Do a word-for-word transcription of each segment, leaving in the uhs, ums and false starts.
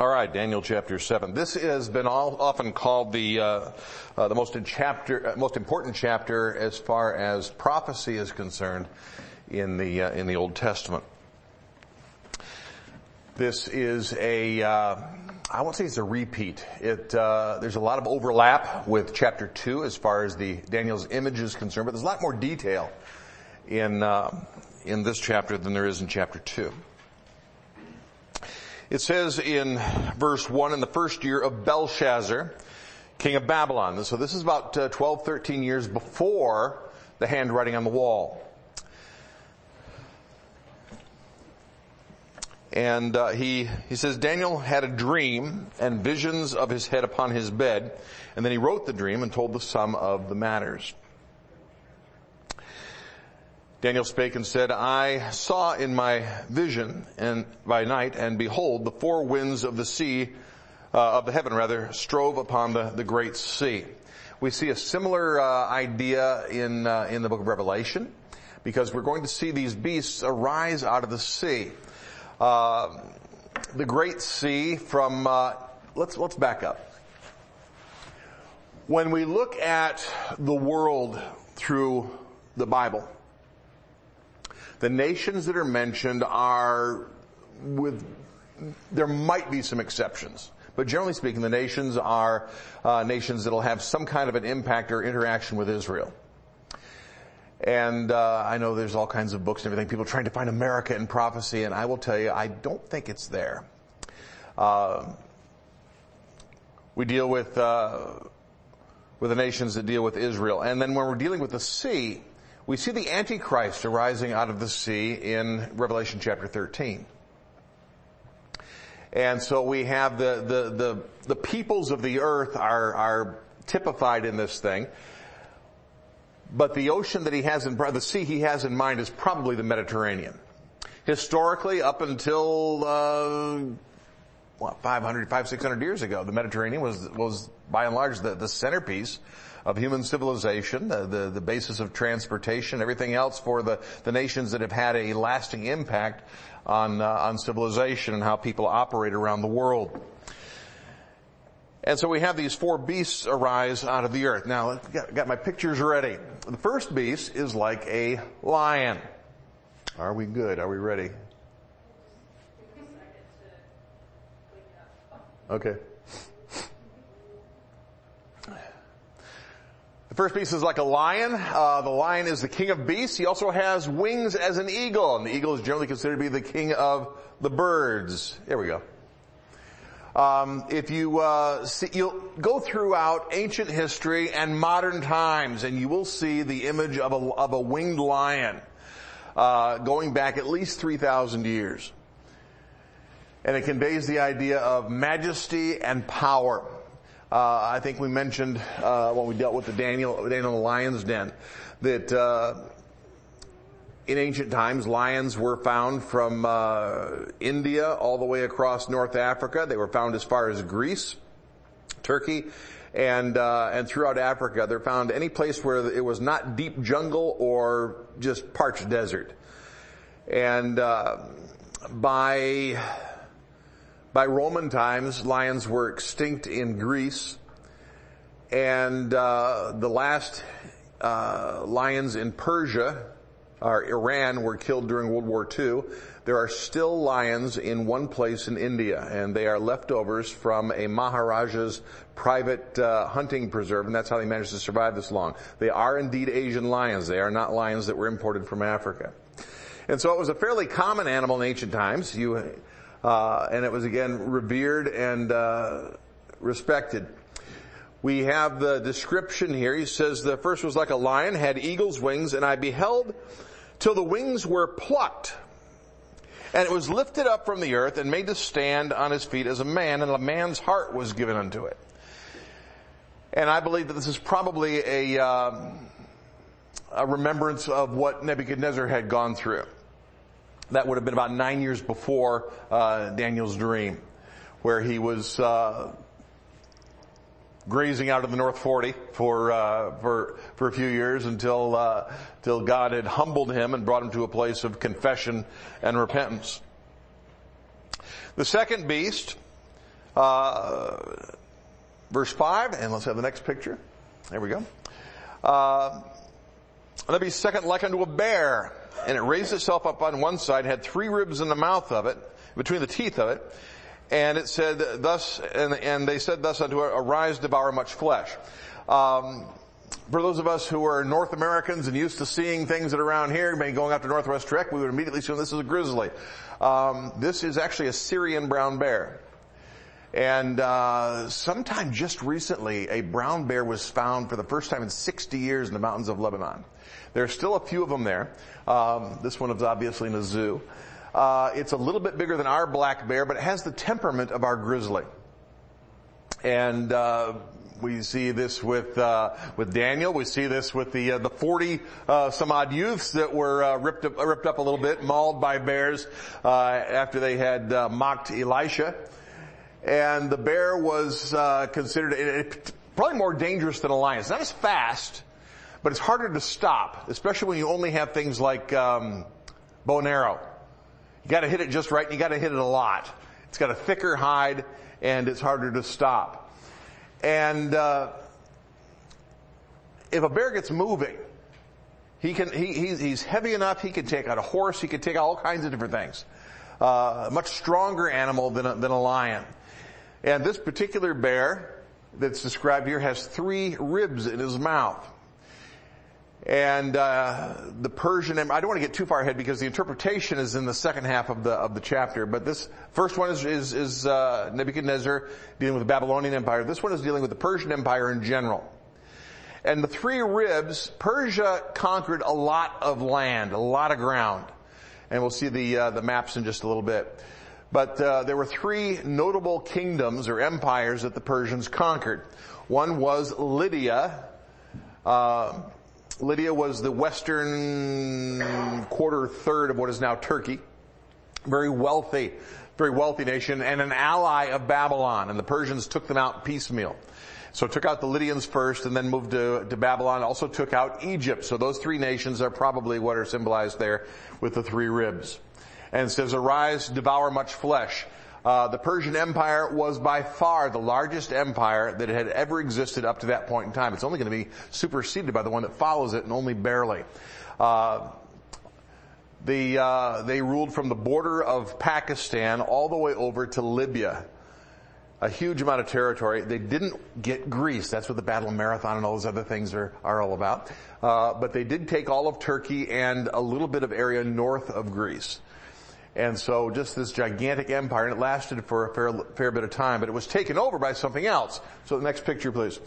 All right, Daniel chapter seven. This has been all, often called the uh, uh, the most in chapter, uh, most important chapter as far as prophecy is concerned in the uh, in the Old Testament. This is a uh, I won't say it's a repeat. It uh, there's a lot of overlap with chapter two as far as the Daniel's image is concerned, but there's a lot more detail in uh, in this chapter than there is in chapter two. It says in verse one, in the first year of Belshazzar, king of Babylon. So this is about uh, twelve, thirteen years before the handwriting on the wall. And uh, he he says, Daniel had a dream and visions of his head upon his bed. And then he wrote the dream and told the sum of the matters. Daniel spake and said, I saw in my vision and by night, and behold, the four winds of the sea, uh, of the heaven rather, strove upon the, the great sea. We see a similar uh, idea in uh, in the book of Revelation, because we're going to see these beasts arise out of the sea. Uh, the great sea from, uh, let's let's back up. When we look at the world through the Bible, the nations that are mentioned are with, there might be some exceptions, but generally speaking, the nations are uh, nations that will have some kind of an impact or interaction with Israel. And uh, I know there's all kinds of books and everything, people trying to find America in prophecy, and I will tell you, I don't think it's there. Uh, we deal with uh, with the nations that deal with Israel, and then when we're dealing with the sea, we see the Antichrist arising out of the sea in Revelation chapter thirteen. And so we have the, the, the, the peoples of the earth are, are typified in this thing. But the ocean that he has in, the sea he has in mind is probably the Mediterranean. Historically, up until, uh, what, five hundred, five, six hundred years ago, the Mediterranean was, was by and large the, the centerpiece of human civilization, the, the, the basis of transportation, everything else for the, the nations that have had a lasting impact on, uh, on civilization and how people operate around the world. And so we have these four beasts arise out of the earth. Now, I've got, got my pictures ready. The first beast is like a lion. Are we good? Are we ready? Okay. The first beast is like a lion. Uh, the lion is the king of beasts. He also has wings as an eagle, and the eagle is generally considered to be the king of the birds. There we go. Um, if you uh, see, you'll go throughout ancient history and modern times, and you will see the image of a of a winged lion uh, going back at least three thousand years, and it conveys the idea of majesty and power. Uh, I think we mentioned, uh, when we dealt with the Daniel, Daniel the Lion's Den, that, uh, in ancient times, lions were found from, uh, India all the way across North Africa. They were found as far as Greece, Turkey, and, uh, and throughout Africa. They're found any place where it was not deep jungle or just parched desert. And, uh, by, By Roman times, lions were extinct in Greece, and uh, the last uh, lions in Persia or Iran were killed during World War Two. There are still lions in one place in India, and they are leftovers from a Maharaja's private uh, hunting preserve, and that's how they managed to survive this long. They are indeed Asian lions. They are not lions that were imported from Africa. And so it was a fairly common animal in ancient times. You Uh, and it was again revered and uh, respected. We have the description here. He says the first was like a lion, had eagle's wings, and I beheld till the wings were plucked. And it was lifted up from the earth and made to stand on his feet as a man, and a man's heart was given unto it. And I believe that this is probably a, uh, a remembrance of what Nebuchadnezzar had gone through. That would have been about nine years before uh, Daniel's dream, where he was uh, grazing out of the North forty for uh, for for a few years until uh, until God had humbled him and brought him to a place of confession and repentance. The second beast Uh, verse five, and let's have the next picture. There we go. Uh, Let me second like unto a bear, and it raised itself up on one side, had three ribs in the mouth of it, between the teeth of it, and it said thus, and, and they said thus unto it, arise, devour much flesh. Um, for those of us who are North Americans and used to seeing things that are around here, maybe going up to Northwest Trek, we would immediately assume this is a grizzly. Um, this is actually a Syrian brown bear. And uh sometime just recently, a brown bear was found for the first time in sixty years in the mountains of Lebanon. There are still a few of them there. Um, this one is obviously in a zoo. Uh, it's a little bit bigger than our black bear, but it has the temperament of our grizzly. And uh we see this with uh with Daniel. We see this with the uh, the forty uh, some odd youths that were uh, ripped up, ripped up a little bit, mauled by bears uh after they had uh, mocked Elisha. And the bear was uh considered it, it, probably more dangerous than a lion. It's not as fast, but it's harder to stop, especially when you only have things like um bow and arrow. You got to hit it just right, and you got to hit it a lot. It's got a thicker hide, and it's harder to stop. And uh if a bear gets moving, he can he he's, he's heavy enough. He can take out a horse. He can take out all kinds of different things. Uh, a much stronger animal than a, than a lion. And this particular bear that's described here has three ribs in his mouth. And uh the Persian, I don't want to get too far ahead because the interpretation is in the second half of the of the chapter. But this first one is is, is uh Nebuchadnezzar dealing with the Babylonian Empire. This one is dealing with the Persian Empire in general. And the three ribs, Persia conquered a lot of land, a lot of ground. And we'll see the uh, the maps in just a little bit. But uh, there were three notable kingdoms or empires that the Persians conquered. One was Lydia. Uh, Lydia was the western quarter third of what is now Turkey. Very wealthy, very wealthy nation, and an ally of Babylon. And the Persians took them out piecemeal. So took out the Lydians first and then moved to, to Babylon, also took out Egypt. So those three nations are probably what are symbolized there with the three ribs. And it says, arise, devour much flesh. Uh, the Persian Empire was by far the largest empire that had ever existed up to that point in time. It's only going to be superseded by the one that follows it, and only barely. Uh, the, uh, they ruled from the border of Pakistan all the way over to Libya. A huge amount of territory. They didn't get Greece. That's what the Battle of Marathon and all those other things are, are all about. Uh, but they did take all of Turkey and a little bit of area north of Greece. And so just this gigantic empire, and it lasted for a fair, fair bit of time, but it was taken over by something else. So the next picture, please.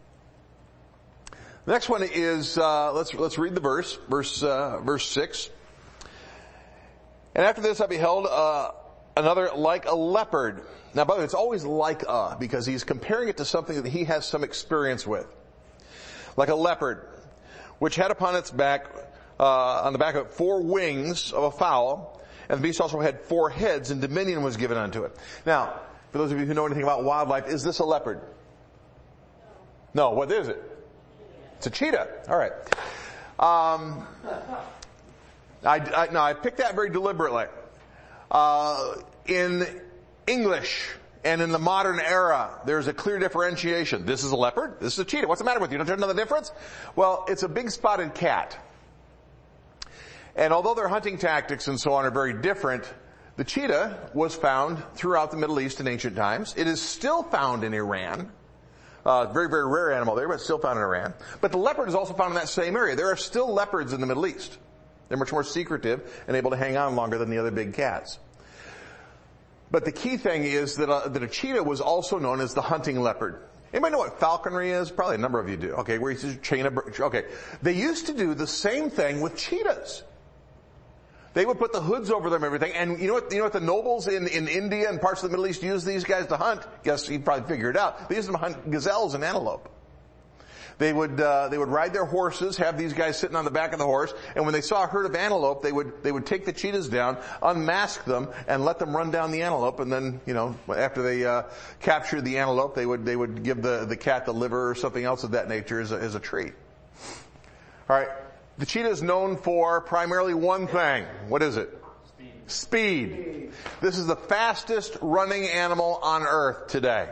The next one is, uh, let's, let's read the verse, verse, uh, verse six. And after this I beheld, uh, another like a leopard. Now, by the way, it's always like a, because he's comparing it to something that he has some experience with. Like a leopard, which had upon its back, uh, on the back of it, four wings of a fowl, and the beast also had four heads, and dominion was given unto it. Now, for those of you who know anything about wildlife, is this a leopard? No, what is it? It's a cheetah. All right. Um, I, I, no, I picked that very deliberately. Uh, in English and in the modern era, there's a clear differentiation. This is a leopard. This is a cheetah. What's the matter with you? Don't you know the difference? Well, it's a big spotted cat. And although their hunting tactics and so on are very different, the cheetah was found throughout the Middle East in ancient times. It is still found in Iran. Uh, very, very rare animal there, but still found in Iran. But the leopard is also found in that same area. There are still leopards in the Middle East. They're much more secretive and able to hang on longer than the other big cats. But the key thing is that a, that a cheetah was also known as the hunting leopard. Anybody know what falconry is? Probably a number of you do. Okay, where you just chain a bird. Okay. They used to do the same thing with cheetahs. They would put the hoods over them and everything. And you know what, you know what the nobles in, in India and parts of the Middle East use these guys to hunt? Guess you'd probably figure it out. They used them to hunt gazelles and antelope. They would, uh, they would ride their horses, have these guys sitting on the back of the horse, and when they saw a herd of antelope, they would, they would take the cheetahs down, unmask them, and let them run down the antelope, and then, you know, after they, uh, captured the antelope, they would, they would give the, the cat the liver or something else of that nature as a, as a treat. Alright. The cheetah is known for primarily one thing. What is it? Speed. Speed. This is the fastest running animal on earth today.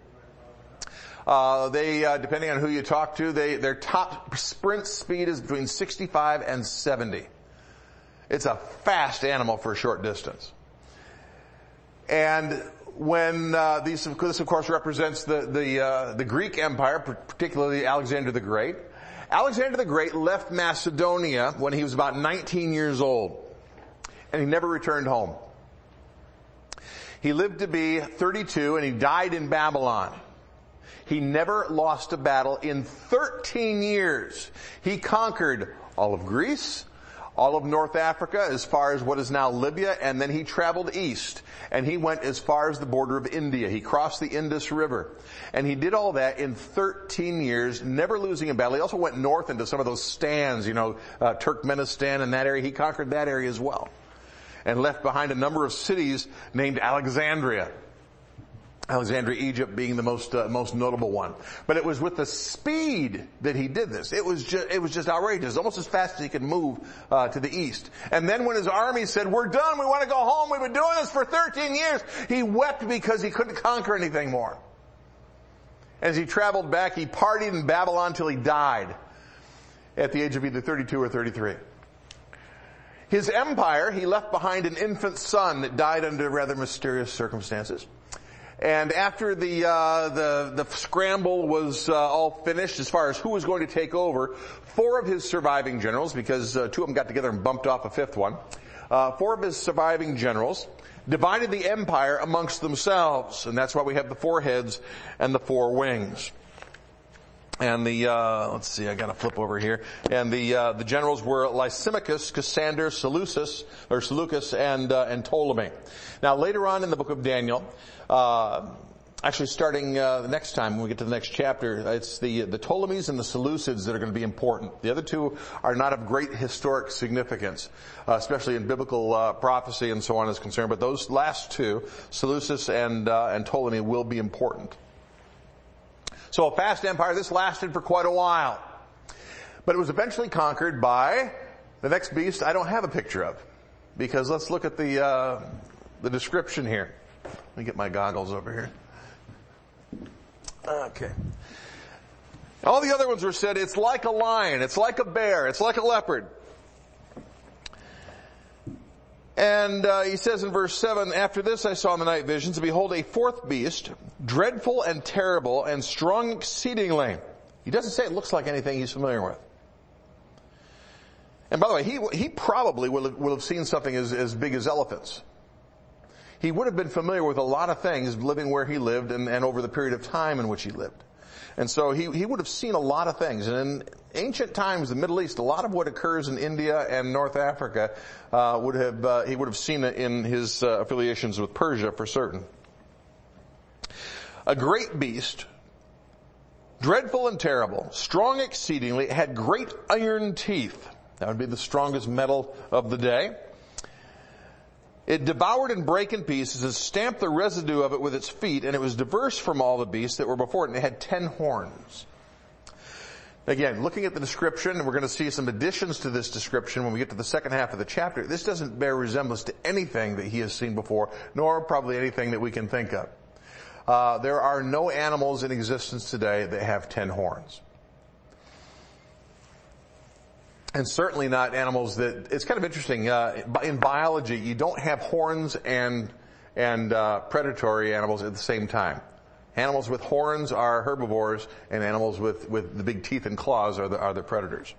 Uh, they, uh, depending on who you talk to, they, their top sprint speed is between sixty-five and seventy. It's a fast animal for a short distance. And when, uh, these, this of course represents the, the, uh, the Greek Empire, particularly Alexander the Great. Alexander the Great left Macedonia when he was about nineteen years old. And he never returned home. He lived to be thirty-two and he died in Babylon. He never lost a battle in thirteen years. He conquered all of Greece, all of North Africa, as far as what is now Libya, and then he traveled east. And he went as far as the border of India. He crossed the Indus River. And he did all that in thirteen years, never losing a battle. He also went north into some of those stands, you know, uh, Turkmenistan and that area. He conquered that area as well. And left behind a number of cities named Alexandria. Alexandria, Egypt being the most uh, most notable one. But it was with the speed that he did this. It was just, it was just outrageous. Almost as fast as he could move uh, to the east. And then when his army said, "We're done, we want to go home, we've been doing this for thirteen years, he wept because he couldn't conquer anything more. As he traveled back, he partied in Babylon till he died at the age of either thirty-two or thirty-three. His empire, he left behind an infant son that died under rather mysterious circumstances. And after the uh, the the scramble was uh, all finished as far as who was going to take over, four of his surviving generals, because uh, two of them got together and bumped off a fifth one, uh, four of his surviving generals divided the empire amongst themselves, and that's why we have the four heads and the four wings. And the, uh, let's see, I gotta flip over here. And the, uh, the generals were Lysimachus, Cassander, Seleucus, or Seleucus, and, uh, and Ptolemy. Now later on in the book of Daniel, uh, actually starting, uh, the next time when we get to the next chapter, it's the, the Ptolemies and the Seleucids that are gonna be important. The other two are not of great historic significance, uh, especially in biblical, uh, prophecy and so on is concerned, but those last two, Seleucus and, uh, and Ptolemy will be important. So a fast empire, this lasted for quite a while. But it was eventually conquered by the next beast I don't have a picture of. Because let's look at the, uh, the description here. Let me get my goggles over here. Okay. All the other ones were said, it's like a lion, it's like a bear, it's like a leopard. And uh, he says in verse seven, after this I saw in the night visions, and behold, a fourth beast, dreadful and terrible and strong exceedingly. He doesn't say it looks like anything he's familiar with. And by the way, he he probably will have, will have seen something as, as big as elephants. He would have been familiar with a lot of things living where he lived and, and over the period of time in which he lived. And so he, he would have seen a lot of things. And in ancient times, the Middle East, a lot of what occurs in India and North Africa, uh, would have, uh, he would have seen it in his uh, affiliations with Persia for certain. A great beast, dreadful and terrible, strong exceedingly, had great iron teeth. That would be the strongest metal of the day. It devoured and brake in pieces and stamped the residue of it with its feet, and it was diverse from all the beasts that were before it, and it had ten horns. Again, looking at the description, and we're going to see some additions to this description when we get to the second half of the chapter, this doesn't bear resemblance to anything that he has seen before, nor probably anything that we can think of. Uh, there are no animals in existence today that have ten horns. And certainly not animals that, it's kind of interesting, uh, in biology, you don't have horns and, and, uh, predatory animals at the same time. Animals with horns are herbivores, and animals with, with the big teeth and claws are the, are the predators.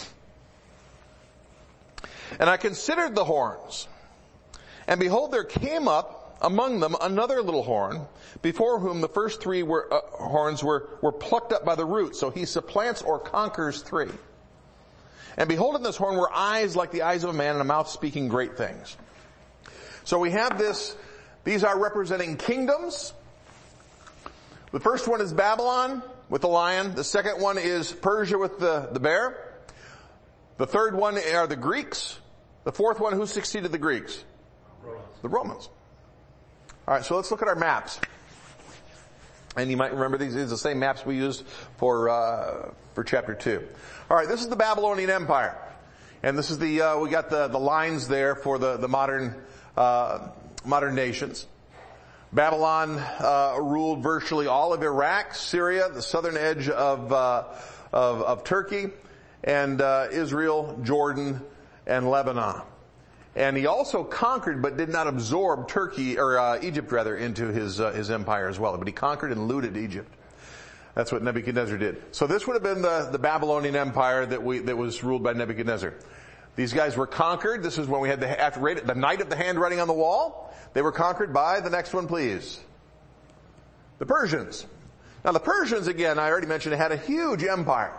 And I considered the horns, and behold, there came up among them another little horn, before whom the first three were, uh, horns were, were plucked up by the roots. So he supplants or conquers three. And behold, in this horn were eyes like the eyes of a man, and a mouth speaking great things. So we have this, these are representing kingdoms. The first one is Babylon with the lion. The second one is Persia with the, the bear. The third one are the Greeks. The fourth one, who succeeded the Greeks? Romans. The Romans. Alright, so let's look at our maps. And you might remember these, these are the same maps we used for, uh, for chapter two. Alright, this is the Babylonian Empire. And this is the, uh, we got the, the lines there for the, the modern, uh, modern nations. Babylon uh, ruled virtually all of Iraq, Syria, the southern edge of uh, of, of Turkey, and uh, Israel, Jordan, and Lebanon. And he also conquered, but did not absorb Turkey or uh, Egypt rather into his uh, his empire as well. But he conquered and looted Egypt. That's what Nebuchadnezzar did. So this would have been the, the Babylonian Empire that we that was ruled by Nebuchadnezzar. These guys were conquered. This is when we had the after the night of the handwriting on the wall. They were conquered by the next one, please. The Persians. Now the Persians, again, I already mentioned, had a huge empire.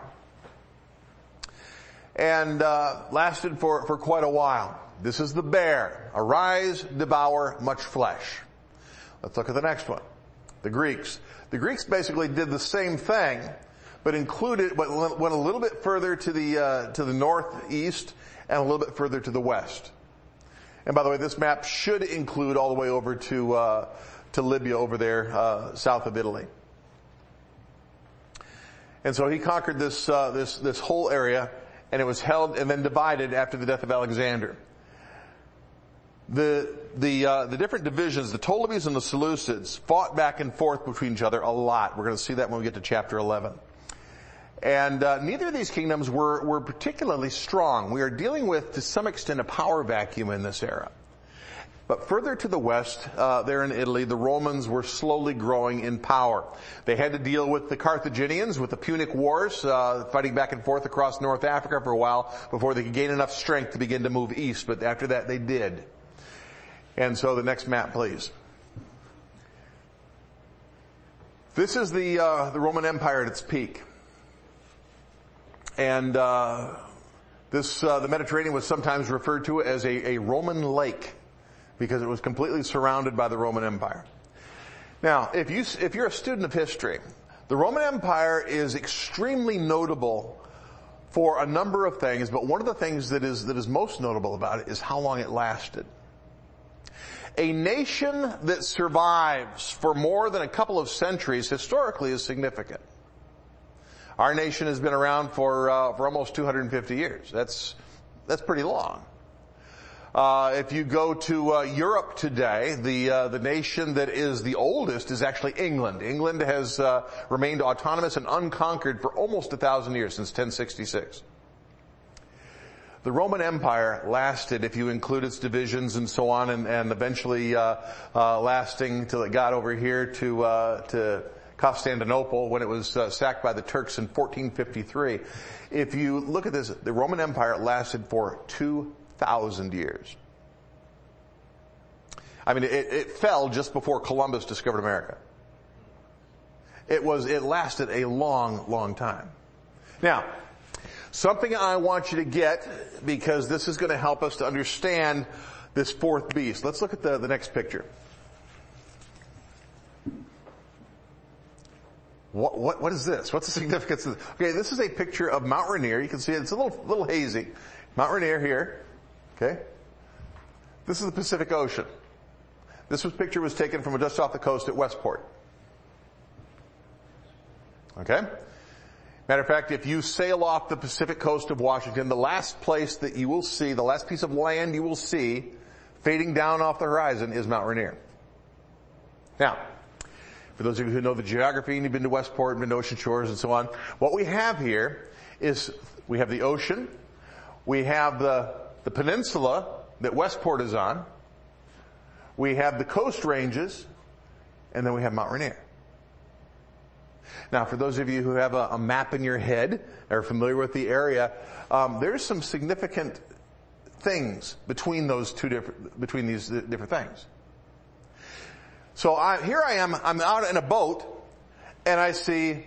And uh, lasted for, for quite a while. This is the bear. Arise, devour much flesh. Let's look at the next one. The Greeks. The Greeks basically did the same thing, but included, but went a little bit further to the, uh, to the northeast and a little bit further to the west. And by the way, this map should include all the way over to, uh, to Libya over there, uh, south of Italy. And so he conquered this, uh, this, this whole area, and it was held and then divided after the death of Alexander. The, the, uh, the different divisions, the Ptolemies and the Seleucids, fought back and forth between each other a lot. We're going to see that when we get to chapter eleven. And uh, neither of these kingdoms were, were particularly strong. We are dealing with, to some extent, a power vacuum in this era. But further to the west, uh, there in Italy, the Romans were slowly growing in power. They had to deal with the Carthaginians, with the Punic Wars, uh, fighting back and forth across North Africa for a while before they could gain enough strength to begin to move east. But after that, they did. And so the next map, please. This is the uh, the Roman Empire at its peak. And uh, this uh, the Mediterranean was sometimes referred to as a, a Roman lake because it was completely surrounded by the Roman Empire. Now, if you if you're a student of history, the Roman Empire is extremely notable for a number of things, but one of the things that is that is most notable about it is how long it lasted. A nation that survives for more than a couple of centuries historically is significant. Our nation has been around for uh, for almost two hundred fifty years. That's that's pretty long. Uh, if you go to uh, Europe today, the uh, the nation that is the oldest is actually England. England has uh, remained autonomous and unconquered for almost a thousand years, since ten sixty-six. The Roman Empire lasted, if you include its divisions and so on, and, and eventually uh, uh, lasting till it got over here to uh, to Constantinople when it was uh, sacked by the Turks in fourteen fifty-three. If you look at this, the Roman Empire lasted for two thousand years. I mean, it, it fell just before Columbus discovered America. It was, it lasted a long, long time. Now, something I want you to get, because this is going to help us to understand this fourth beast. Let's look at the, the next picture. What, what, what is this? What's the significance of this? Okay, this is a picture of Mount Rainier. You can see it. It's a little, little hazy. Mount Rainier here. Okay. This is the Pacific Ocean. This was, picture was taken from just off the coast at Westport. Okay. Matter of fact, if you sail off the Pacific coast of Washington, the last place that you will see, the last piece of land you will see fading down off the horizon is Mount Rainier. Now, for those of you who know the geography and you've been to Westport and been to Ocean Shores and so on, what we have here is we have the ocean, we have the, the peninsula that Westport is on, we have the coast ranges, and then we have Mount Rainier. Now, for those of you who have a, a map in your head, are familiar with the area, um, there's some significant things between those two different, between these different things. So I, here I am, I'm out in a boat, and I see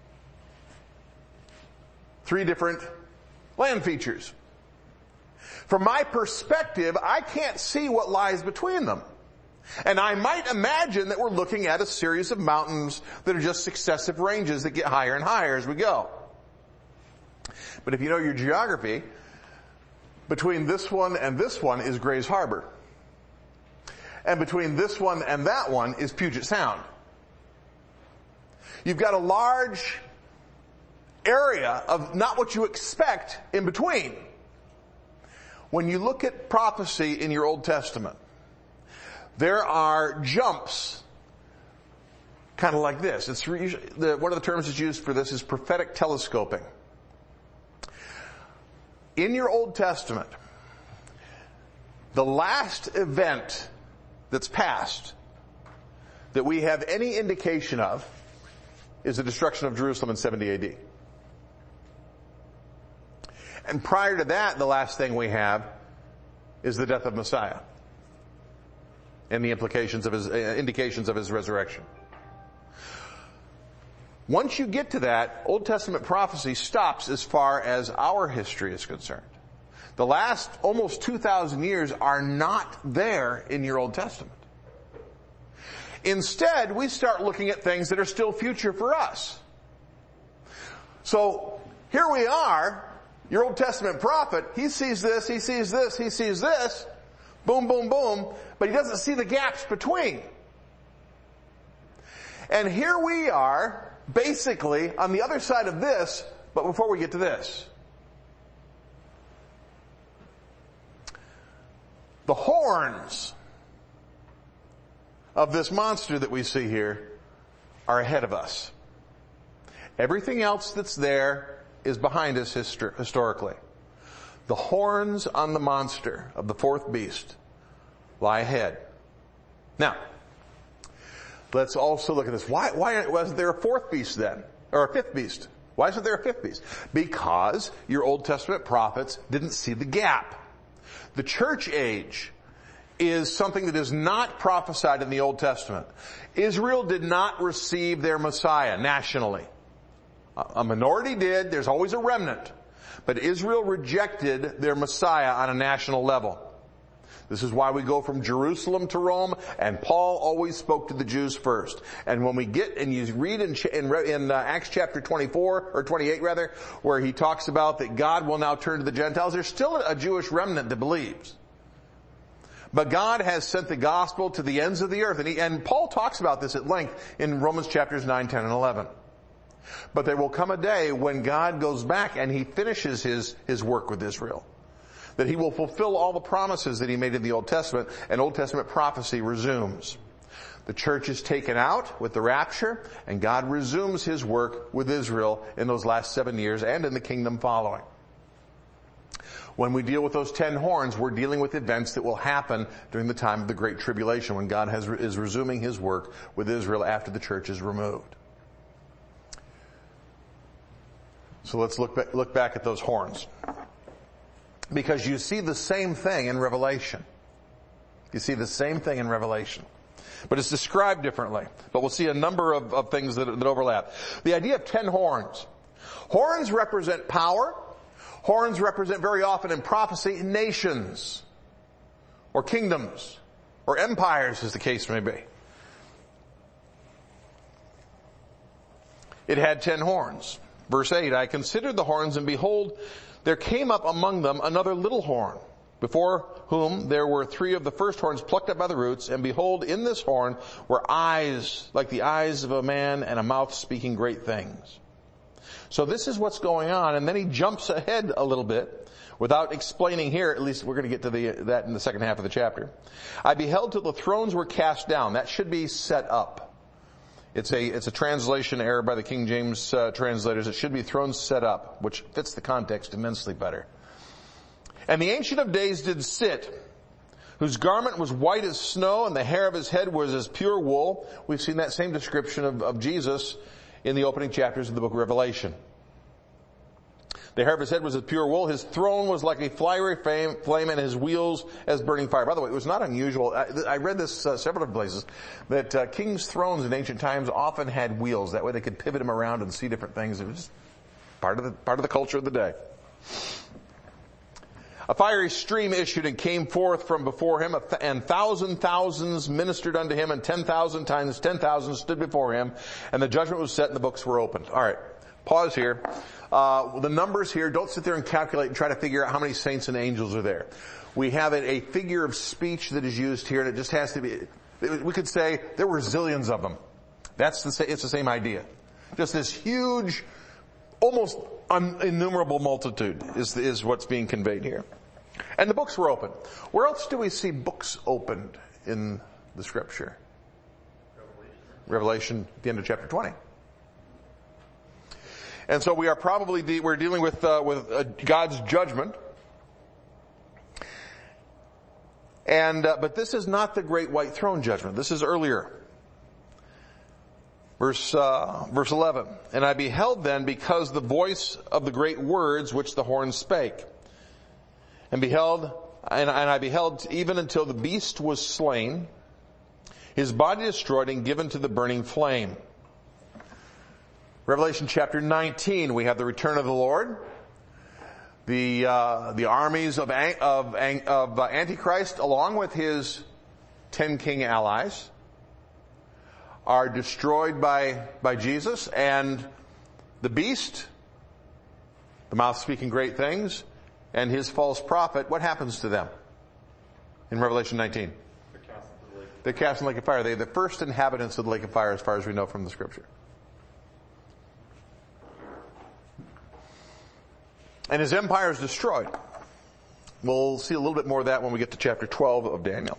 three different land features. From my perspective, I can't see what lies between them. And I might imagine that we're looking at a series of mountains that are just successive ranges that get higher and higher as we go. But if you know your geography, between this one and this one is Grays Harbor. And between this one and that one is Puget Sound. You've got a large area of not what you expect in between. When you look at prophecy in your Old Testament, there are jumps kind of like this. It's usually, the, one of the terms that's used for this is prophetic telescoping. In your Old Testament, the last event that's passed that we have any indication of is the destruction of Jerusalem in seventy A D. And prior to that, the last thing we have is the death of Messiah and the implications of his, uh, indications of his resurrection. Once you get to that, Old Testament prophecy stops as far as our history is concerned. The last almost two thousand years are not there in your Old Testament. Instead, we start looking at things that are still future for us. So, here we are, your Old Testament prophet, he sees this, he sees this, he sees this, boom, boom, boom, but he doesn't see the gaps between. And here we are, basically, on the other side of this, but before we get to this. The horns of this monster that we see here are ahead of us. Everything else that's there is behind us histor- historically. The horns on the monster of the fourth beast lie ahead. Now, let's also look at this. Why, why wasn't there a fourth beast then? Or a fifth beast? Why isn't there a fifth beast? Because your Old Testament prophets didn't see the gap. The church age is something that is not prophesied in the Old Testament. Israel did not receive their Messiah nationally. A minority did. There's always a remnant. But Israel rejected their Messiah on a national level. This is why we go from Jerusalem to Rome, and Paul always spoke to the Jews first. And when we get, and you read in, in, in uh, Acts chapter twenty-four, or twenty-eight rather, where he talks about that God will now turn to the Gentiles, there's still a Jewish remnant that believes. But God has sent the gospel to the ends of the earth. And, he, and Paul talks about this at length in Romans chapters nine, ten, and eleven. But there will come a day when God goes back and he finishes his, his work with Israel. That he will fulfill all the promises that he made in the Old Testament, and Old Testament prophecy resumes. The church is taken out with the rapture, and God resumes his work with Israel in those last seven years and in the kingdom following. When we deal with those ten horns, we're dealing with events that will happen during the time of the Great Tribulation, when God has, is resuming his work with Israel after the church is removed. So let's look back, look back at those horns. Because you see the same thing in Revelation. You see the same thing in Revelation. But it's described differently. But we'll see a number of, of things that, that overlap. The idea of ten horns. Horns represent power. Horns represent very often in prophecy nations. Or kingdoms. Or empires, as the case may be. It had ten horns. Verse eight, I considered the horns, and behold, there came up among them another little horn, before whom there were three of the first horns plucked up by the roots, and behold, in this horn were eyes like the eyes of a man, and a mouth speaking great things. So this is what's going on, and then he jumps ahead a little bit, without explaining here, at least we're going to get to the, that in the second half of the chapter. I beheld till the thrones were cast down. That should be set up. It's a, it's a translation error by the King James uh, translators. It should be thrones set up, which fits the context immensely better. And the Ancient of Days did sit, whose garment was white as snow, and the hair of his head was as pure wool. We've seen that same description of, of Jesus in the opening chapters of the book of Revelation. The hair of his head was as pure wool. His throne was like a fiery flame, and his wheels as burning fire. By the way, it was not unusual. I, I read this uh, several different places, that uh, kings' thrones in ancient times often had wheels. That way they could pivot them around and see different things. It was just part of the, part of the culture of the day. A fiery stream issued and came forth from before him, and thousand thousands ministered unto him, and ten thousand times ten thousand stood before him, and the judgment was set and the books were opened. All right, pause here. Uh, the numbers here, don't sit there and calculate and try to figure out how many saints and angels are there. We have a, a figure of speech that is used here, and it just has to be, we could say there were zillions of them. That's the, it's the same idea. Just this huge, almost un, innumerable multitude is, is what's being conveyed here. And the books were opened. Where else do we see books opened in the scripture? Revelation, at the end of chapter twenty. And so we are probably, de- we're dealing with, uh, with uh, God's judgment. And, uh, but this is not the great white throne judgment. This is earlier. Verse, uh, verse eleven. And I beheld then because the voice of the great words which the horn spake. And beheld, and, and I beheld even until the beast was slain, his body destroyed and given to the burning flame. Revelation chapter nineteen, we have the return of the Lord. The, uh, the armies of, of, of uh, Antichrist, along with his ten king allies, are destroyed by, by Jesus, and the beast, the mouth speaking great things, and his false prophet, what happens to them in Revelation nineteen? They're cast into the lake. They're cast in the lake of fire. They're the first inhabitants of the lake of fire as far as we know from the scripture. And his empire is destroyed. We'll see a little bit more of that when we get to chapter twelve of Daniel.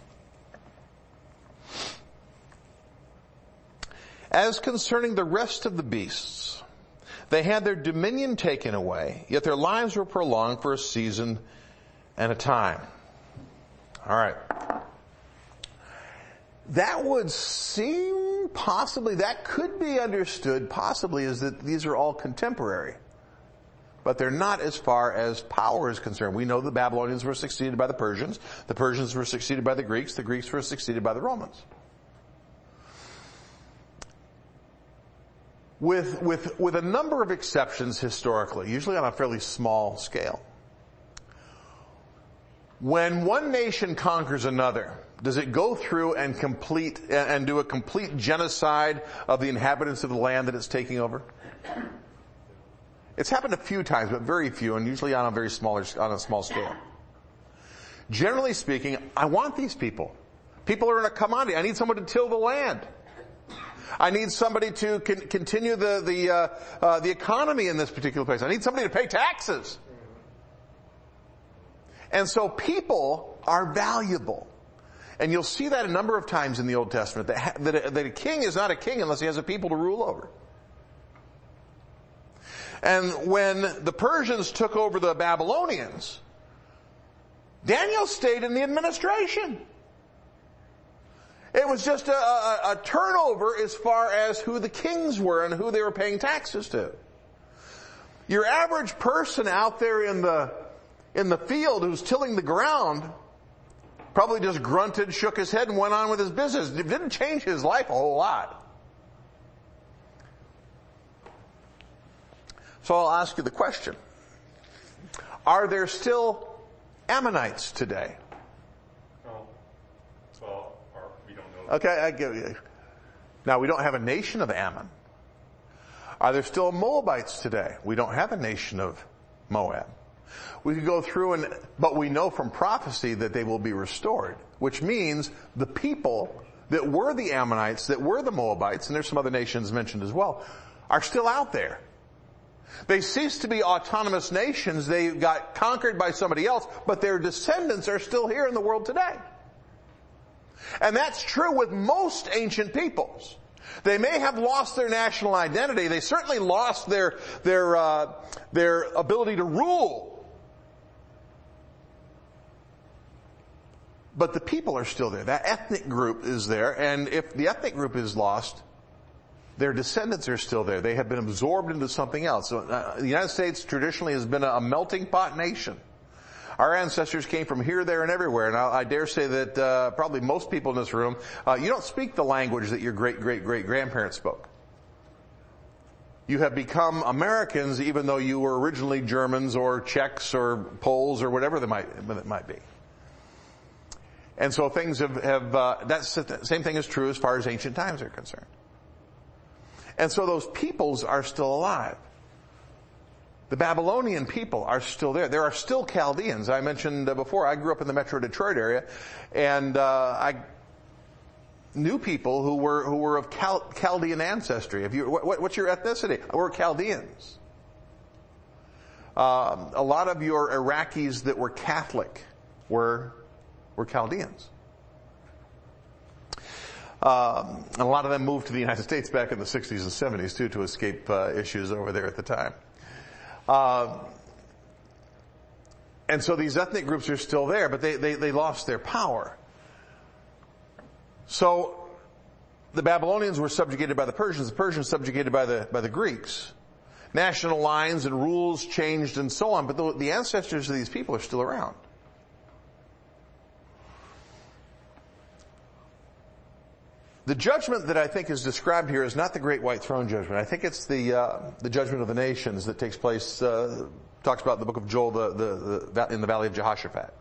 As concerning the rest of the beasts, they had their dominion taken away, yet their lives were prolonged for a season and a time. All right. That would seem possibly, that could be understood possibly as that these are all contemporary. But they're not as far as power is concerned. We know the Babylonians were succeeded by the Persians. The Persians were succeeded by the Greeks. The Greeks were succeeded by the Romans. With, with, with a number of exceptions historically, usually on a fairly small scale. When one nation conquers another, does it go through and complete, and do a complete genocide of the inhabitants of the land that it's taking over? It's happened a few times, but very few, and usually on a very smaller, on a small scale. Generally speaking, I want these people. People are in a commodity. I need someone to till the land. I need somebody to con- continue the the uh, uh, the economy in this particular place. I need somebody to pay taxes. And so people are valuable. And you'll see that a number of times in the Old Testament, that, ha- that, a, that a king is not a king unless he has a people to rule over. And when the Persians took over the Babylonians, Daniel stayed in the administration. It was just a, a, a turnover as far as who the kings were and who they were paying taxes to. Your average person out there in the, in the field who's tilling the ground probably just grunted, shook his head, and went on with his business. It didn't change his life a whole lot. So I'll ask you the question. Are there still Ammonites today? No. Well, or we don't know. Okay, I give you. Now, we don't have a nation of Ammon. Are there still Moabites today? We don't have a nation of Moab. We could go through and, but we know from prophecy that they will be restored, which means the people that were the Ammonites, that were the Moabites, and there's some other nations mentioned as well, are still out there. They ceased to be autonomous nations. They got conquered by somebody else, but their descendants are still here in the world today. And that's true with most ancient peoples. They may have lost their national identity. They certainly lost their, their, uh, their ability to rule. But the people are still there. That ethnic group is there. And if the ethnic group is lost, their descendants are still there. They have been absorbed into something else. So, uh, the United States traditionally has been a, a melting pot nation. Our ancestors came from here, there, and everywhere. And I, I dare say that uh, probably most people in this room, uh, you don't speak the language that your great-great-great-grandparents spoke. You have become Americans even though you were originally Germans or Czechs or Poles or whatever they might, it might be. And so things have, have uh, that's the same thing is true as far as ancient times are concerned. And so those peoples are still alive. The Babylonian people are still there. There are still Chaldeans. I mentioned uh, before, I grew up in the Metro Detroit area, and uh, I knew people who were who were of Chal- Chaldean ancestry. Have you, what, what's your ethnicity? We're Chaldeans. Um, a lot of your Iraqis that were Catholic were were Chaldeans. Um, and a lot of them moved to the United States back in the sixties and seventies too to escape uh, issues over there at the time. Uh, and so these ethnic groups are still there, but they, they, they lost their power. So the Babylonians were subjugated by the Persians, the Persians subjugated by the, by the Greeks. National lines and rules changed and so on, but the, the ancestors of these people are still around. The judgment that I think is described here is not the great white throne judgment. I think it's the uh, the judgment of the nations that takes place, uh, talks about in the book of Joel, the, the, the, in the valley of Jehoshaphat.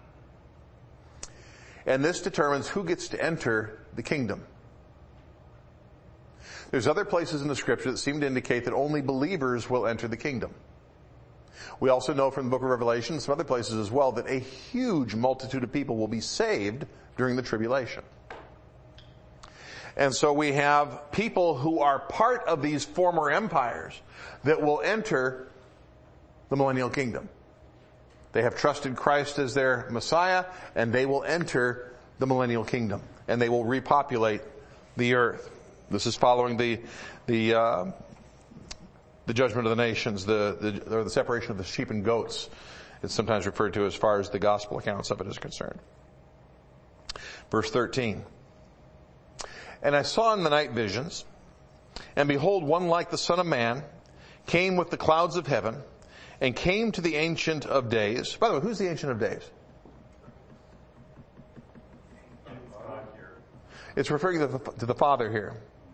And this determines who gets to enter the kingdom. There's other places in the scripture that seem to indicate that only believers will enter the kingdom. We also know from the book of Revelation and some other places as well that a huge multitude of people will be saved during the tribulation. And so we have people who are part of these former empires that will enter the millennial kingdom. They have trusted Christ as their Messiah, and they will enter the millennial kingdom, and they will repopulate the earth. This is following the the uh, the judgment of the nations, the, the or the separation of the sheep and goats. It's sometimes referred to as far as the gospel accounts of it is concerned. Verse thirteen. And I saw in the night visions, and behold, one like the Son of Man came with the clouds of heaven, and came to the Ancient of Days. By the way, who's the Ancient of Days? It's referring to the, to the Father here.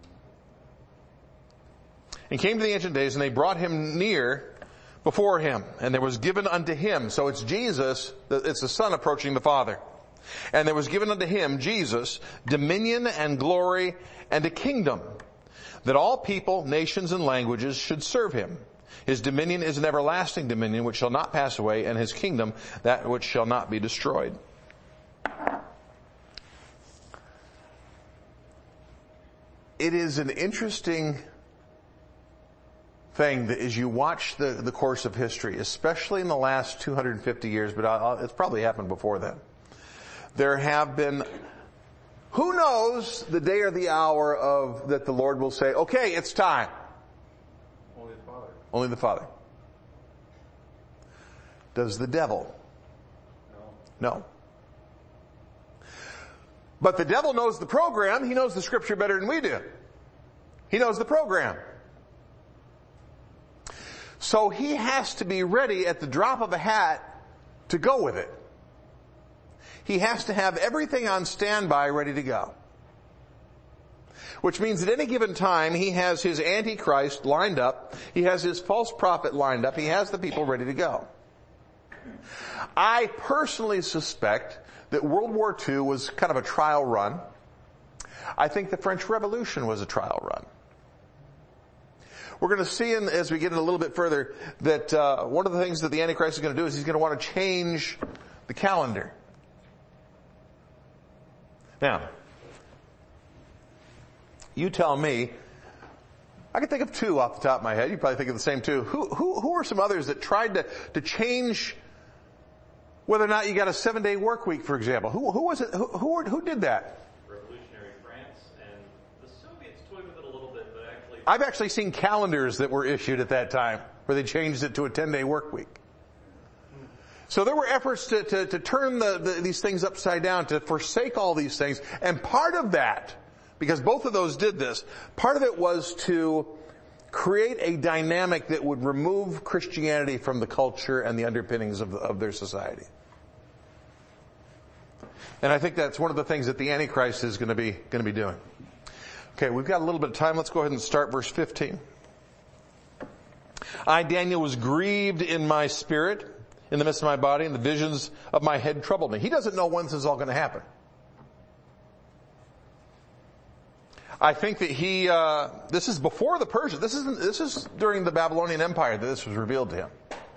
And came to the Ancient of Days, and they brought him near before him, and there was given unto him. So it's Jesus, it's the Son approaching the Father. And there was given unto him, Jesus, dominion and glory and a kingdom, that all people, nations, and languages should serve him. His dominion is an everlasting dominion which shall not pass away, and his kingdom that which shall not be destroyed. It is an interesting thing that as you watch the, the course of history, especially in the last two hundred fifty years, but I'll, it's probably happened before then. There have been, who knows the day or the hour of that the Lord will say, okay, it's time. Only the Father. Only the Father. Does the devil? No. No. But the devil knows the program. He knows the scripture better than we do. He knows the program. So he has to be ready at the drop of a hat to go with it. He has to have everything on standby ready to go. Which means at any given time, he has his Antichrist lined up. He has his false prophet lined up. He has the people ready to go. I personally suspect that World War Two was kind of a trial run. I think the French Revolution was a trial run. We're going to see in, as we get in a little bit further that uh, one of the things that the Antichrist is going to do is he's going to want to change the calendar. Now, you tell me, I can think of two off the top of my head. You probably think of the same two. Who, who, who are some others that tried to, to change whether or not you got a seven day work week, for example? Who, who was it? Who, who, who did that? Revolutionary France, and the Soviets toyed with it a little bit, but actually... I've actually seen calendars that were issued at that time where they changed it to a ten day work week. So there were efforts to, to, to turn the, the, these things upside down, to forsake all these things. And part of that, because both of those did this, part of it was to create a dynamic that would remove Christianity from the culture and the underpinnings of, of their society. And I think that's one of the things that the Antichrist is going to be, going to be doing. Okay, we've got a little bit of time. Let's go ahead and start verse fifteen. I, Daniel, was grieved in my spirit, in the midst of my body, and the visions of my head troubled me. He doesn't know when this is all going to happen. I think that he, uh, this is before the Persians. This isn't, this is during the Babylonian Empire that this was revealed to him.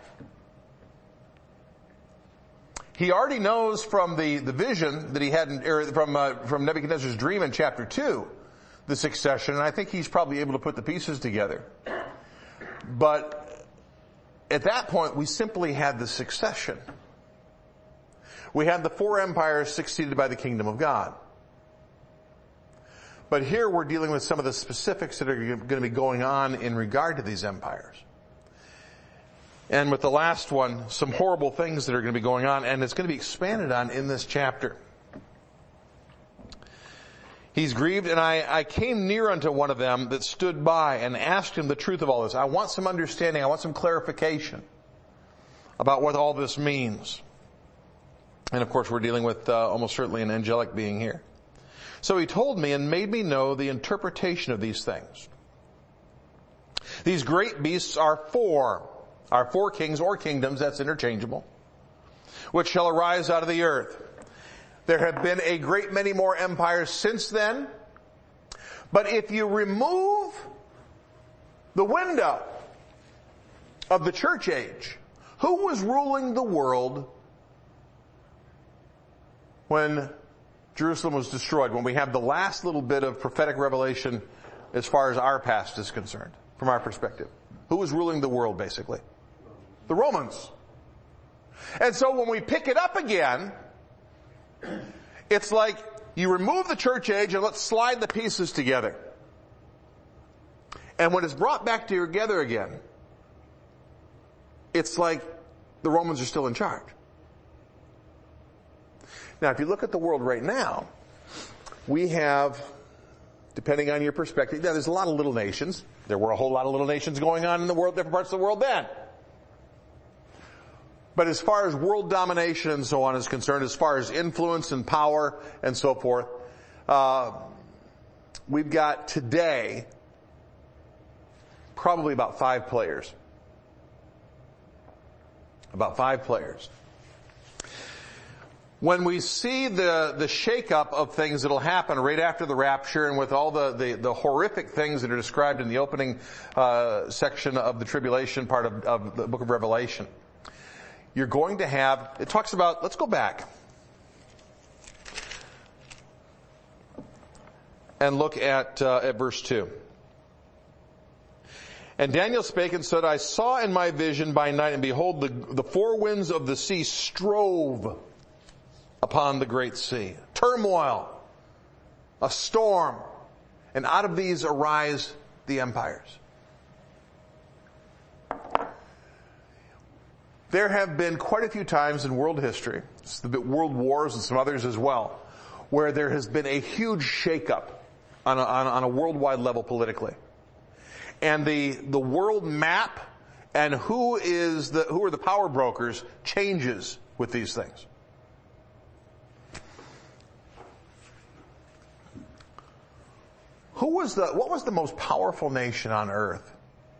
He already knows from the, the vision that he had, in, or from, uh, from Nebuchadnezzar's dream in chapter two, the succession, and I think he's probably able to put the pieces together. But at that point, we simply had the succession. We had the four empires succeeded by the kingdom of God. But here we're dealing with some of the specifics that are going to be going on in regard to these empires. And with the last one, some horrible things that are going to be going on, and it's going to be expanded on in this chapter. He's grieved, and I, I came near unto one of them that stood by and asked him the truth of all this. I want some understanding. I want some clarification about what all this means. And of course, we're dealing with uh, almost certainly an angelic being here. So he told me and made me know the interpretation of these things. These great beasts are four, are four kings or kingdoms, that's interchangeable, which shall arise out of the earth. There have been a great many more empires since then, but if you remove the window of the church age, who was ruling the world when Jerusalem was destroyed, when we have the last little bit of prophetic revelation as far as our past is concerned, from our perspective? Who was ruling the world, basically? The Romans. And so when we pick it up again, it's like you remove the church age and let's slide the pieces together. And when it's brought back together again, it's like the Romans are still in charge. Now, if you look at the world right now, we have, depending on your perspective, now there's a lot of little nations. There were a whole lot of little nations going on in the world, different parts of the world then. But as far as world domination and so on is concerned, as far as influence and power and so forth, uh, we've got today probably about five players. About five players. When we see the, the shakeup of things that'll happen right after the rapture and with all the, the, the horrific things that are described in the opening uh, section of the tribulation part of, of the book of Revelation, you're going to have, it talks about, let's go back and look at, uh, at verse two. And Daniel spake and said, I saw in my vision by night, and behold, the, the four winds of the sea strove upon the great sea. Turmoil, a storm, and out of these arise the empires. There have been quite a few times in world history, the world wars and some others as well, where there has been a huge shakeup on a, on a, on a worldwide level politically. And the, the world map and who is the, who are the power brokers changes with these things. Who was the, what was the most powerful nation on earth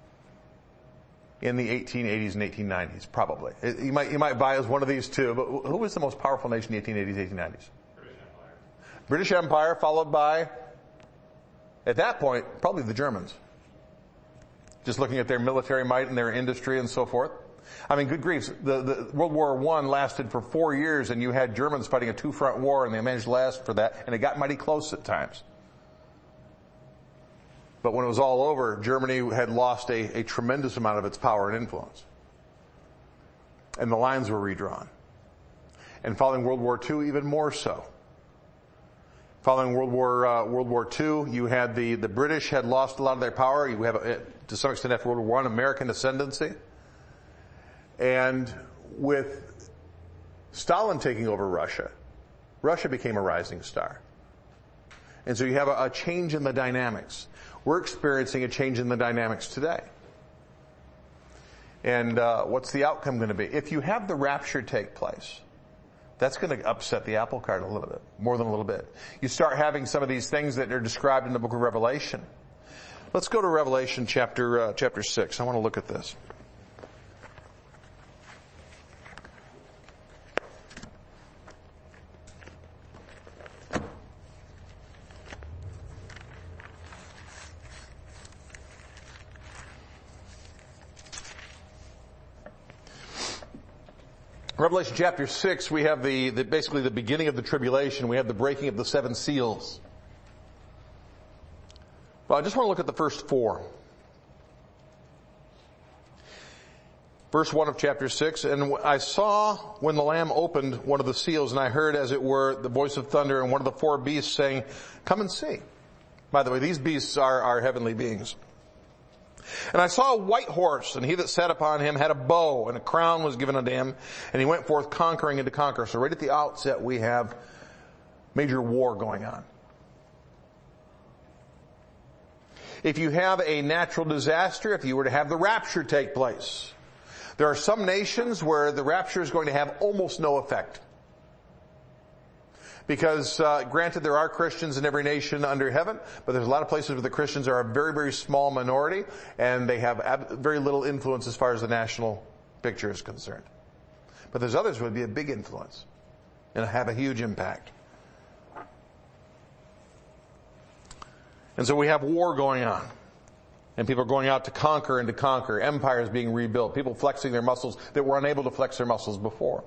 in the eighteen eighties and eighteen nineties? Probably. It, you might, you might buy as one of these two, but who was the most powerful nation in the eighteen eighties, eighteen nineties? British Empire. British Empire, followed by, at that point, probably the Germans. Just looking at their military might and their industry and so forth. I mean, good grief, the, the World War One lasted for four years and you had Germans fighting a two-front war and they managed to last for that, and it got mighty close at times. But when it was all over, Germany had lost a, a tremendous amount of its power and influence. And the lines were redrawn. And following World War Two, even more so. Following World War uh, World War Two, you had the, the British had lost a lot of their power. You have, uh, to some extent after World War One, American ascendancy. And with Stalin taking over Russia, Russia became a rising star. And so you have a, a change in the dynamics. We're experiencing a change in the dynamics today. And uh, what's the outcome going to be? If you have the rapture take place, that's going to upset the apple cart a little bit, more than a little bit. You start having some of these things that are described in the book of Revelation. Let's go to Revelation chapter uh, chapter six. I want to look at this. Revelation chapter six, we have the, the basically the beginning of the tribulation. We have the breaking of the seven seals. Well, I just want to look at the first four. Verse one of chapter six, and I saw when the Lamb opened one of the seals, and I heard as it were the voice of thunder and one of the four beasts saying, come and see. By the way, these beasts are, are heavenly beings. And I saw a white horse, and he that sat upon him had a bow, and a crown was given unto him, and he went forth conquering and to conquer. So right at the outset we have major war going on. If you have a natural disaster, if you were to have the rapture take place, there are some nations where the rapture is going to have almost no effect. Because, uh, granted, there are Christians in every nation under heaven, but there's a lot of places where the Christians are a very, very small minority, and they have ab- very little influence as far as the national picture is concerned. But there's others who would be a big influence and have a huge impact. And so we have war going on. And people are going out to conquer and to conquer. Empires being rebuilt. People flexing their muscles that were unable to flex their muscles before.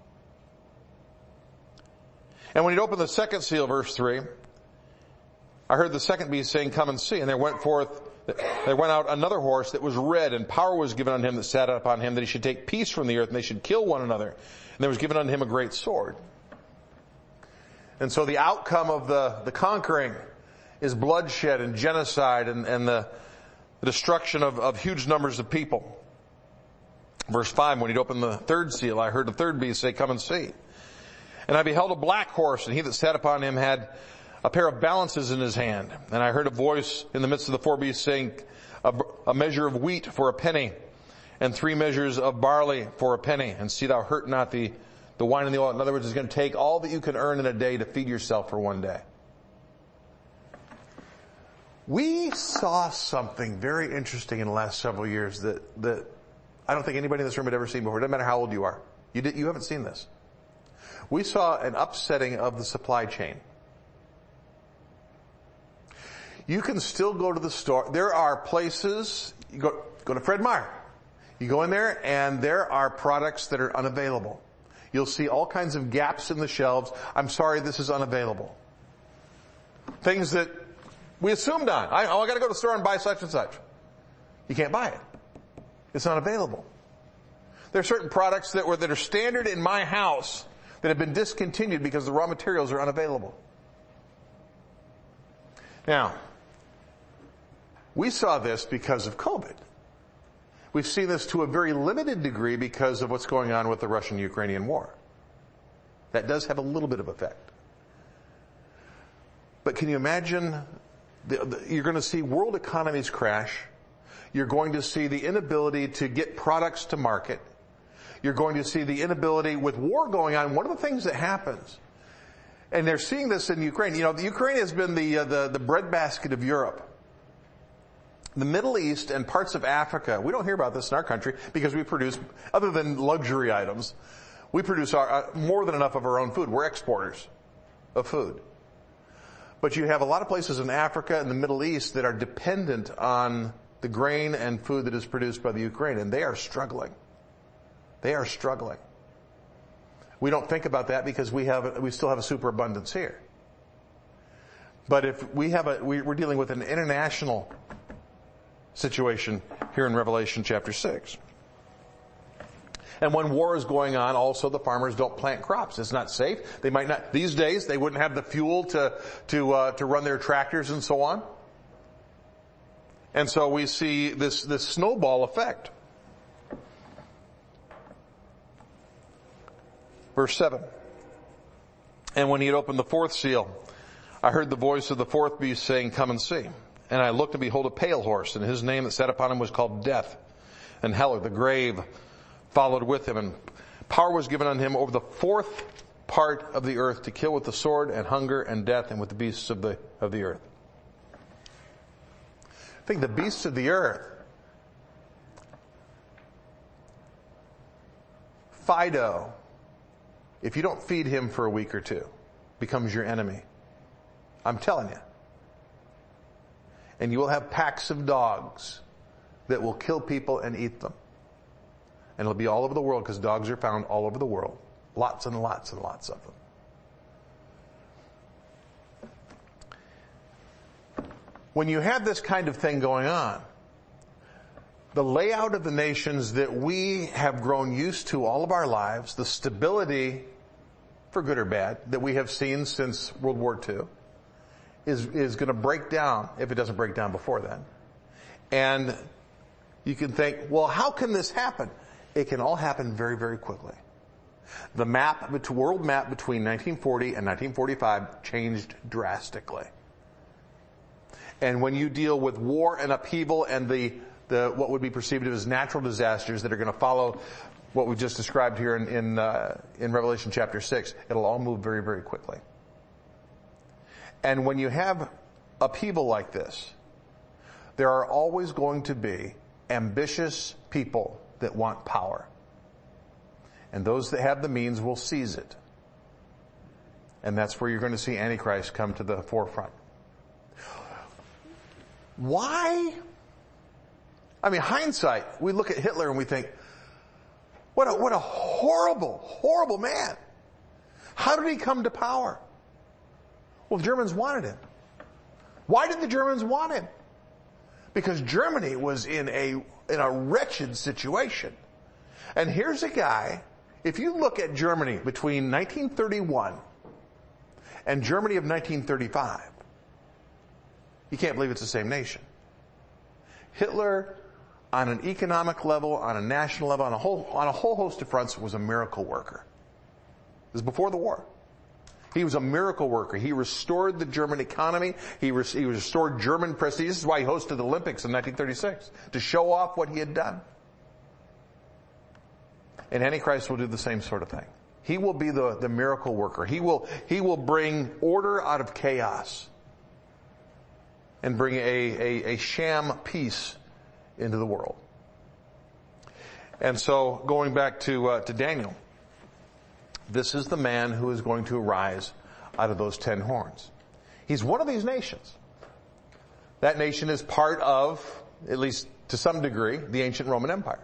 And when he'd opened the second seal, verse three, I heard the second beast saying, come and see. And there went forth, there went out another horse that was red, and power was given unto him that sat upon him, that he should take peace from the earth, and they should kill one another. And there was given unto him a great sword. And so the outcome of the, the conquering is bloodshed and genocide and, and the, the destruction of, of huge numbers of people. Verse five, when he'd opened the third seal, I heard the third beast say, come and see. And I beheld a black horse, and he that sat upon him had a pair of balances in his hand. And I heard a voice in the midst of the four beasts saying, a, a measure of wheat for a penny, and three measures of barley for a penny. And see thou hurt not the, the wine and the oil. In other words, it's going to take all that you can earn in a day to feed yourself for one day. We saw something very interesting in the last several years that, that I don't think anybody in this room had ever seen before. It doesn't matter how old you are. You did, you haven't seen this. We saw an upsetting of the supply chain. You can still go to the store. There are places, you go, go to Fred Meyer. You go in there and there are products that are unavailable. You'll see all kinds of gaps in the shelves. I'm sorry, this is unavailable. Things that we assumed on. I, oh, I gotta go to the store and buy such and such. You can't buy it. It's not available. There are certain products that were, that are standard in my house that have been discontinued because the raw materials are unavailable. Now, we saw this because of COVID. We've seen this to a very limited degree because of what's going on with the Russian-Ukrainian war. That does have a little bit of effect. But can you imagine, the, the, you're going to see world economies crash. You're going to see the inability to get products to market. You're going to see the inability with war going on. One of the things that happens, and they're seeing this in Ukraine, you know, the Ukraine has been the, uh, the, the breadbasket of Europe. The Middle East and parts of Africa, we don't hear about this in our country because we produce, other than luxury items, we produce our, uh, more than enough of our own food. We're exporters of food. But you have a lot of places in Africa and the Middle East that are dependent on the grain and food that is produced by the Ukraine, and they are struggling. They are struggling. We don't think about that because we have, we still have a superabundance here. But if we have a, we're dealing with an international situation here in Revelation chapter six. And when war is going on, also the farmers don't plant crops. It's not safe. They might not, these days, they wouldn't have the fuel to, to, uh, to run their tractors and so on. And so we see this, this snowball effect. Verse seven. And when he had opened the fourth seal, I heard the voice of the fourth beast saying, come and see. And I looked and behold a pale horse, and his name that sat upon him was called Death. And hell, or the grave, followed with him. And power was given unto him over the fourth part of the earth to kill with the sword and hunger and death and with the beasts of the, of the earth. I think the beasts of the earth, Fido, if you don't feed him for a week or two, becomes your enemy. I'm telling you. And you will have packs of dogs that will kill people and eat them. And it'll be all over the world because dogs are found all over the world. Lots and lots and lots of them. When you have this kind of thing going on, the layout of the nations that we have grown used to all of our lives, the stability, for good or bad, that we have seen since World War Two, is, is going to break down if it doesn't break down before then. And you can think, well, how can this happen? It can all happen very, very quickly. The map, the world map between nineteen forty and nineteen forty-five changed drastically. And when you deal with war and upheaval and the, the what would be perceived as natural disasters that are going to follow what we just described here in in, uh, in Revelation chapter six, it'll all move very, very quickly. And when you have upheaval like this, there are always going to be ambitious people that want power. And those that have the means will seize it. And that's where you're going to see Antichrist come to the forefront. Why? I mean, hindsight, we look at Hitler and we think, what a, what a horrible, horrible man. How did he come to power? Well, the Germans wanted him. Why did the Germans want him? Because Germany was in a, in a wretched situation. And here's a guy, if you look at Germany between nineteen thirty-one and Germany of nineteen thirty-five, you can't believe it's the same nation. Hitler, on an economic level, on a national level, on a whole, on a whole host of fronts, was a miracle worker. This was before the war. He was a miracle worker. He restored the German economy. He, res- he restored German prestige. This is why he hosted the Olympics in nineteen thirty-six, to show off what he had done. And Antichrist will do the same sort of thing. He will be the, the miracle worker. He will, he will bring order out of chaos and bring a, a, a sham peace into the world. And so, going back to, uh, to Daniel, this is the man who is going to arise out of those ten horns. He's one of these nations. That nation is part of, at least to some degree, the ancient Roman Empire,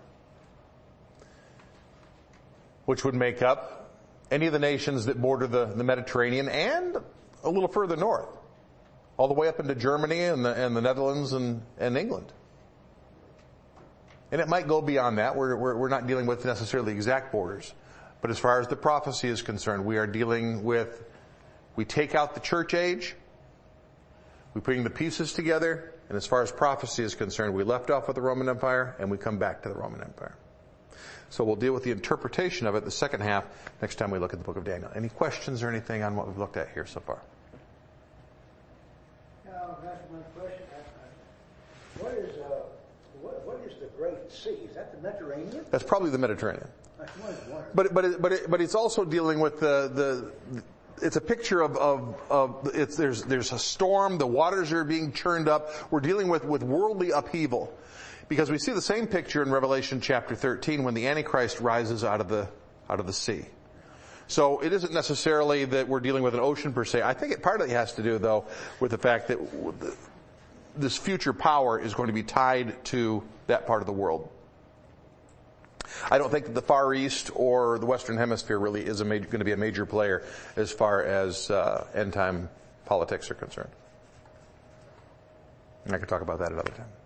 which would make up any of the nations that border the, the Mediterranean and a little further north, all the way up into Germany and the, and the Netherlands and, and England. And it might go beyond that. We're, we're, we're not dealing with necessarily exact borders. But as far as the prophecy is concerned, we are dealing with, we take out the church age, we bring the pieces together, and as far as prophecy is concerned, we left off with the Roman Empire and we come back to the Roman Empire. So we'll deal with the interpretation of it the second half next time we look at the book of Daniel. Any questions or anything on what we've looked at here so far? Now, that's my question. What is, uh, what, what is the Great Sea? Is that the Mediterranean? That's probably the Mediterranean. That's what I was wondering. But but it, but it, but it's also dealing with the the. It's a picture of of, of it's there's there's a storm. The waters are being churned up. We're dealing with with worldly upheaval, because we see the same picture in Revelation chapter thirteen when the Antichrist rises out of the out of the sea. So it isn't necessarily that we're dealing with an ocean per se. I think it partly has to do though with the fact that this future power is going to be tied to that part of the world. I don't think that the Far East or the Western Hemisphere really is a major, going to be a major player as far as uh, end-time politics are concerned. And I could talk about that another time.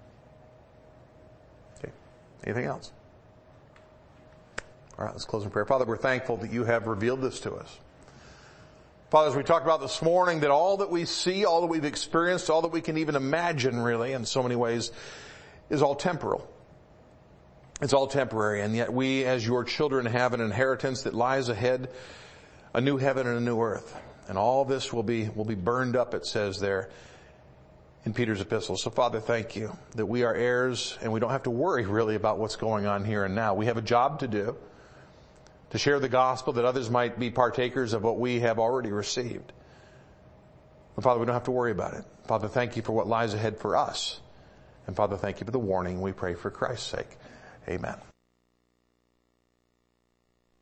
Okay. Anything else? All right, let's close in prayer. Father, we're thankful that you have revealed this to us. Father, as we talked about this morning, that all that we see, all that we've experienced, all that we can even imagine really in so many ways is all temporal. It's all temporary, and yet we as your children have an inheritance that lies ahead, a new heaven and a new earth. And all this will be, will be burned up, it says there in Peter's epistle. So Father, thank you that we are heirs and we don't have to worry really about what's going on here and now. We have a job to do, to share the gospel that others might be partakers of what we have already received. But Father, we don't have to worry about it. Father, thank you for what lies ahead for us. And Father, thank you for the warning. We pray for Christ's sake. Amen.